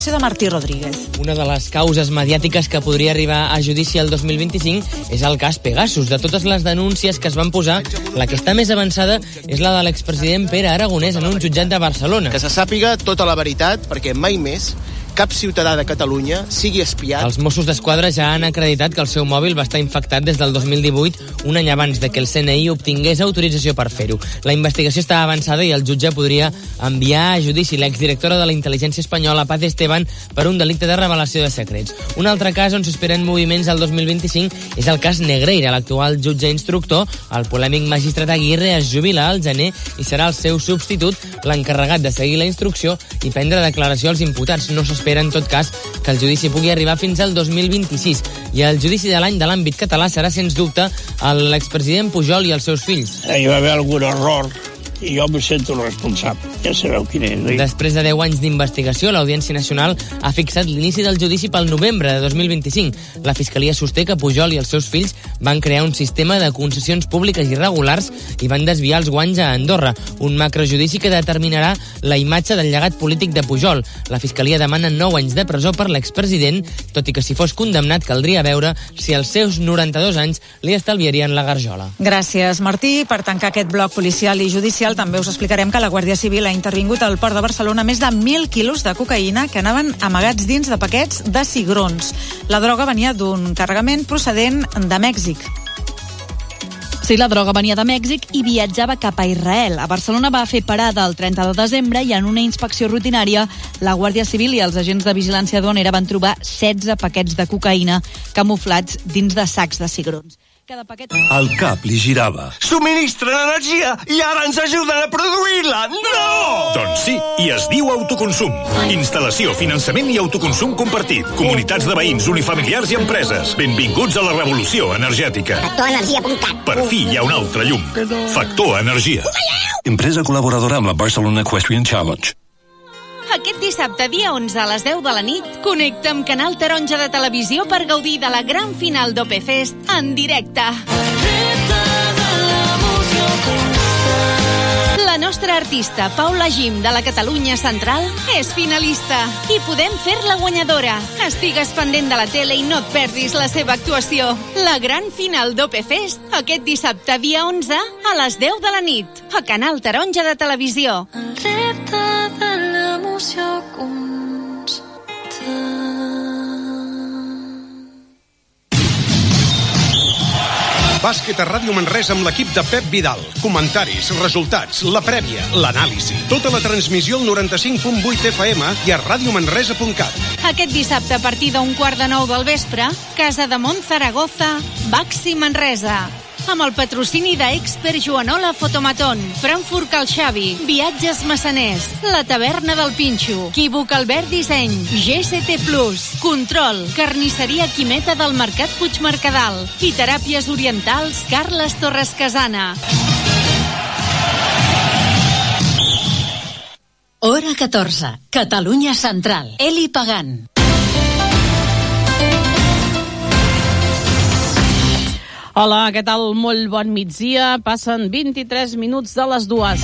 de Martí Rodríguez. Una de les causes mediàtiques que podria arribar a judici el 2025 és el cas Pegasus. De totes les denúncies que es van posar, la que està més avançada és la de l'expresident Pere Aragonès en un jutjat de Barcelona. Que se sàpiga tota la veritat, perquè mai més cap ciutadà de Catalunya sigui espiat. Els Mossos d'Esquadra ja han acreditat que el seu mòbil va estar infectat des del 2018, un any abans de que el CNI obtingués autorització per fer-ho. La investigació està avançada i el jutge podria enviar a judici l'exdirectora de la intel·ligència espanyola, Paz Esteban, per un delicte de revelació de secrets. Un altre cas on s'esperen moviments al 2025 és el cas Negreira. L'actual jutge instructor, el polèmic magistrat Aguirre, es jubila al gener i serà el seu substitut l'encarregat de seguir la instrucció i prendre declaració als imputats. No s'espera, en tot cas, que el judici pugui arribar fins al 2026. I el judici de l'any de l'àmbit català serà, sens dubte, l'expresident Pujol i els seus fills. Hi va haver algun error i jo me sento responsable. Ja sabeu quin és. Després de 10 anys d'investigació, l'Audiència Nacional ha fixat l'inici del judici pel novembre de 2025. La Fiscalia sosté que Pujol i els seus fills van crear un sistema de concessions públiques irregulars i van desviar els guanys a Andorra, un macrojudici que determinarà la imatge del llegat polític de Pujol. La Fiscalia demana 9 anys de presó per l'expresident, tot i que si fos condemnat caldria veure si els seus 92 anys li estalviarien la garjola. Gràcies, Martí. Per tancar aquest bloc policial i judicial, també us explicarem que la Guàrdia Civil ha intervingut al Port de Barcelona més de 1.000 quilos de cocaïna que anaven amagats dins de paquets de cigrons. La droga venia d'un carregament procedent de Mèxic. Sí, la droga venia de Mèxic i viatjava cap a Israel. A Barcelona va fer parada el 30 de desembre i en una inspecció rutinària la Guàrdia Civil i els agents de vigilància aduanera van trobar 16 paquets de cocaïna camuflats dins de sacs de cigrons. Cada paquet... El cap li girava. Subministren energia i ara ens ajuden a produir-la! No! Doncs sí, i es diu autoconsum. Instal·lació, finançament i autoconsum compartit. Comunitats de veïns, unifamiliars i empreses. Benvinguts a la revolució energètica. Factorenergia.cat. Per fi hi ha un altre llum. Factor Energia. Empresa col·laboradora amb la Barcelona Equestrian Challenge. Aquest dissabte, dia 11 a les 10 de la nit, connecta amb Canal Taronja de Televisió per gaudir de la gran final d'OP-Fest en directe. La nostra artista, Paula Gim, de la Catalunya Central, és finalista i podem fer-la guanyadora. Estigues pendent de la tele i no et perdis la seva actuació. La gran final d'OP-Fest, aquest dissabte, dia 11, a les 10 de la nit, a Canal Taronja de Televisió. El repte de l'emoció constant. Bàsquet a Ràdio Manresa amb l'equip de Pep Vidal. Comentaris, resultats, la prèvia, l'anàlisi. Tota la transmissió al 95.8 FM i a radiomanresa.cat. Aquest dissabte, a partir d'un 8:45 del vespre, Casa de Mont Zaragoza, Baxi Manresa. Amb el patrocini d'Expert Joanola Fotomaton, Frankfurt Cal Xavi, Viatges Massaners, La Taverna del Pinxo, Quívoc Albert Disseny, GST Plus, Control, Carnisseria Quimeta del Mercat Puigmercadal i Teràpies Orientals Carles Torres Casana. Hora 14, Catalunya Central. Eli Pagant. Hola, què tal? Molt bon migdia. Passen 23 minuts de les 2.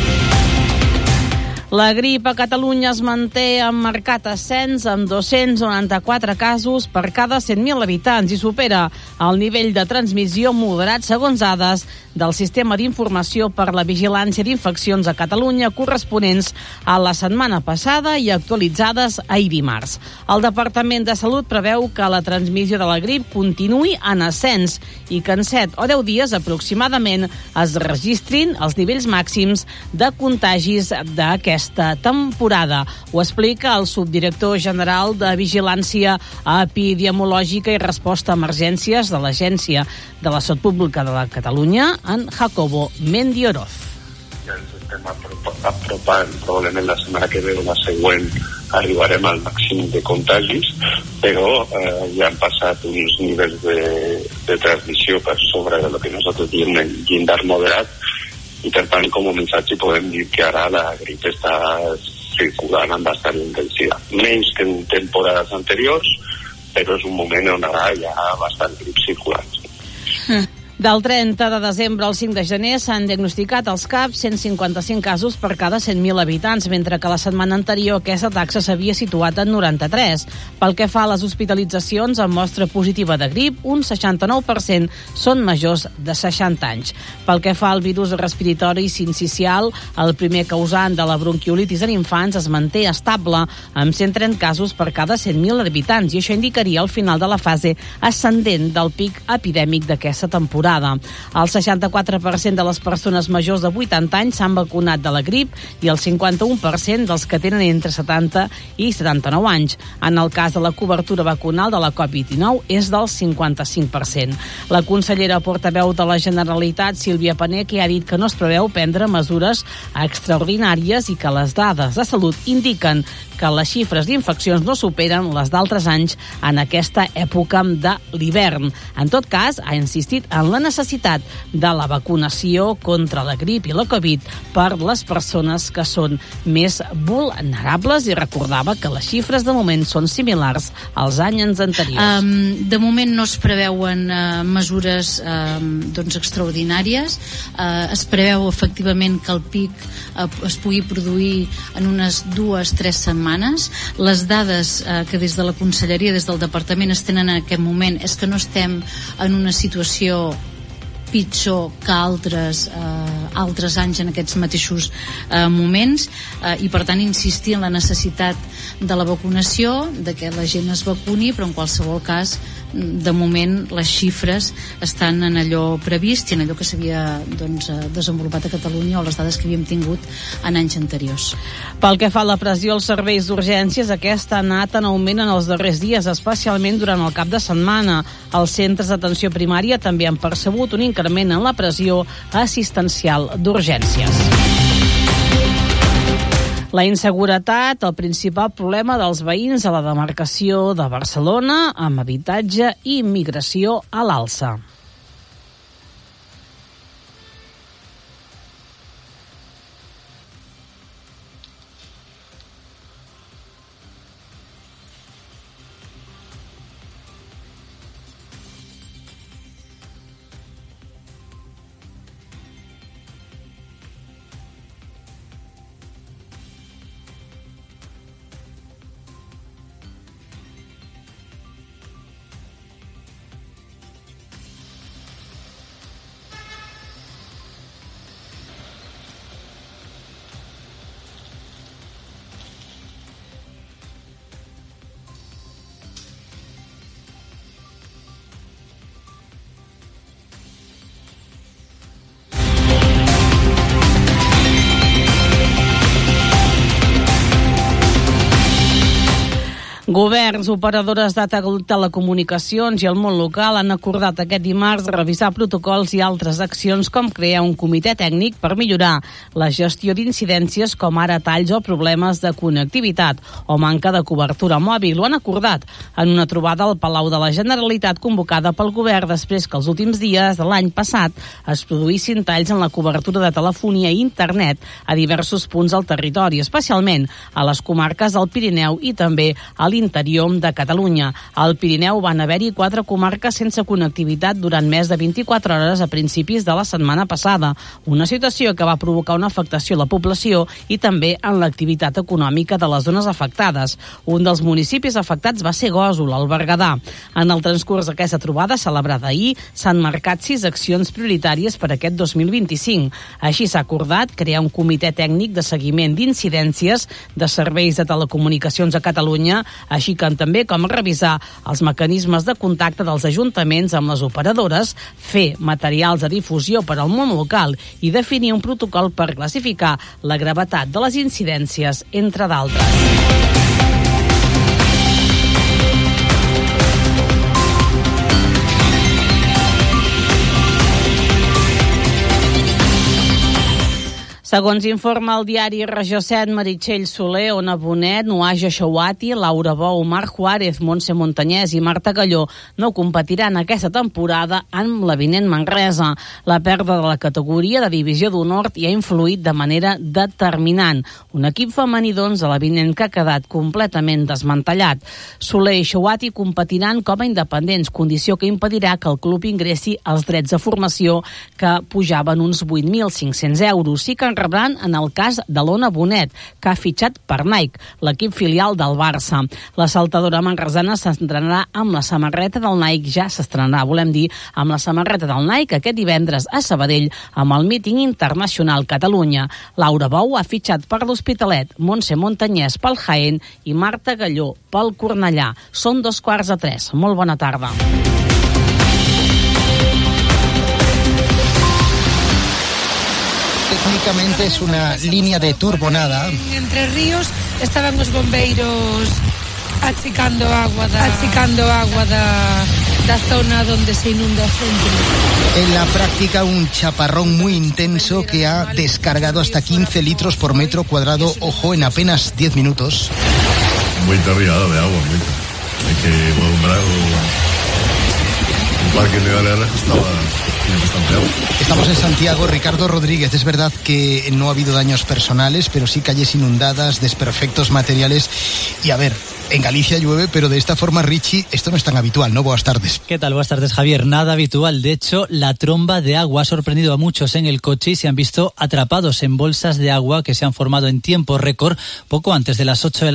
La grip a Catalunya es manté en marcat ascens amb 294 casos per cada 100.000 habitants i supera el nivell de transmissió moderat segons dades del Sistema d'Informació per la Vigilància d'Infeccions a Catalunya corresponents a la setmana passada i actualitzades ahir dimarts. El Departament de Salut preveu que la transmissió de la grip continuï en ascens i que en 7 o 10 dies aproximadament es registrin els nivells màxims de contagis d'aquesta temporada. Ho explica el subdirector general de Vigilància Epidemiològica i Resposta a Emergències de l'Agència de la Salut Pública de la Catalunya, en Jacobo Mendioroz. Ja ens estem apropant, probablement la setmana que ve o la següent arribarem al màxim de contagis, però ja han passat uns nivells de transmissió per sobre de lo que nosaltres diem el llindar moderat, i per tant com a missatge podem dir que ara la grip està circulant amb bastant intensitat. Menys que en temporades anteriors, però és un moment on ara hi ha bastant grip circulant. Del 30 de desembre al 5 de gener s'han diagnosticat als CAP 155 casos per cada 100.000 habitants, mentre que la setmana anterior aquesta taxa s'havia situat en 93. Pel que fa a les hospitalitzacions amb mostra positiva de grip, un 69% són majors de 60 anys. Pel que fa al virus respiratori sincicial, el primer causant de la bronquiolitis en infants es manté estable, amb 130 casos per cada 100.000 habitants, i això indicaria el final de la fase ascendent del pic epidèmic d'aquesta temporada. El 64% de les persones majors de 80 anys s'han vacunat de la grip i el 51% dels que tenen entre 70 i 79 anys. En el cas de la cobertura vacunal de la Covid-19 és del 55%. La consellera portaveu de la Generalitat, Sílvia Paneque, ha dit que no es preveu prendre mesures extraordinàries i que les dades de salut indiquen que les xifres d'infeccions no superen les d'altres anys en aquesta època de l'hivern. En tot cas, ha insistit en la necessitat de la vacunació contra la grip i la Covid per les persones que són més vulnerables, i recordava que les xifres de moment són similars als anys anteriors. De moment no es preveuen mesures extraordinàries. Es preveu efectivament que el pic es pugui produir en unes 2-3 setmanes. Les dades que des de la Conselleria, des del Departament es tenen en aquest moment és que no estem en una situació pitjor que altres anys en aquests mateixos moments, i per tant insistir en la necessitat de la vacunació, de que la gent es vacuni, però en qualsevol cas de moment les xifres estan en allò previst i en allò que s'havia desenvolupat a Catalunya, o les dades que havíem tingut en anys anteriors. Pel que fa a la pressió als serveis d'urgències, aquesta ha anat en augment en els darrers dies, especialment durant el cap de setmana. Els centres d'atenció primària també han percebut un increment en la pressió assistencial d'urgències. La inseguretat, el principal problema dels veïns a la demarcació de Barcelona, amb habitatge i immigració a l'alça. Governs, operadores de telecomunicacions i el món local han acordat aquest dimarts revisar protocols i altres accions, com crear un comitè tècnic per millorar la gestió d'incidències com ara talls o problemes de connectivitat o manca de cobertura mòbil. Ho han acordat en una trobada al Palau de la Generalitat convocada pel govern després que els últims dies de l'any passat es produïssin talls en la cobertura de telefonia i internet a diversos punts del territori, especialment a les comarques del Pirineu i també a l'interior de Catalunya. Al Pirineu van haver-hi 4 comarques sense connectivitat durant més de 24 hores a principis de la setmana passada, una situació que va provocar una afectació a la població i també en l'activitat econòmica de les zones afectades. Un dels municipis afectats va ser Gósol, al Berguedà. En el transcurs d'aquesta trobada celebrada ahir s'han marcat 6 accions prioritàries per aquest 2025. Així s'ha acordat crear un comitè tècnic de seguiment d'incidències de serveis de telecomunicacions a Catalunya, així que també com revisar els mecanismes de contacte dels ajuntaments amb les operadores, fer materials de difusió per al món local i definir un protocol per classificar la gravetat de les incidències, entre d'altres. Segons informa el diari Regió 7, Meritxell Soler, Ona Bonet, Nuaja Shawati, Laura Bou, Marc Juárez, Montse Montanyès i Marta Galló no competiran aquesta temporada amb la vinent Manresa. La pèrdua de la categoria de divisió d'honor hi ha influït de manera determinant. Un equip femení, doncs, de la vinent que ha quedat completament desmantellat. Soler i Shawati competiran com a independents, condició que impedirà que el club ingressi els drets de formació que pujaven uns 8.500 euros. Sí que en rebran en el cas de l'Ona Bonet, que ha fitxat per Nike, l'equip filial del Barça. La saltadora manresana s'estrenarà amb la samarreta del Nike, volem dir, amb la samarreta del Nike aquest divendres a Sabadell amb el míting internacional Catalunya. Laura Bou ha fitxat per l'Hospitalet, Montse Montanyès pel Jaén i Marta Galló pel Cornellà. Són 2:15. Molt bona tarda. Técnicamente es una línea de turbonada. En Entre Ríos estaban los bombeiros achicando agua da zona donde se inunda el centro. En la práctica, un chaparrón muy intenso que ha descargado hasta 15 litros por metro cuadrado, ojo, en apenas 10 minutos. Muy cargada de agua, hay que alumbrar un parque de galeras que estaba bastante agua. Estamos en Santiago. Ricardo Rodríguez, es verdad que no ha habido daños personales, pero sí calles inundadas, desperfectos materiales. Y a ver, en Galicia llueve, pero de esta forma, Richie, esto no es tan habitual, ¿no? Buenas tardes. ¿Qué tal? Buenas tardes, Javier. Nada habitual. De hecho, la tromba de agua ha sorprendido a muchos en el coche y se han visto atrapados en bolsas de agua que se han formado en tiempo récord poco antes de las 8 de la